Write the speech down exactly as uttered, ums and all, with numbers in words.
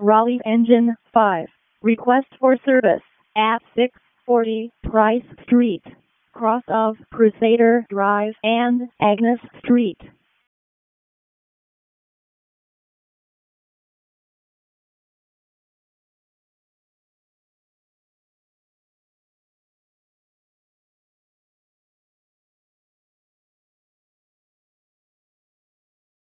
Raleigh Engine five. Request for service at six forty Price Street, cross of Crusader Drive and Agnes Street.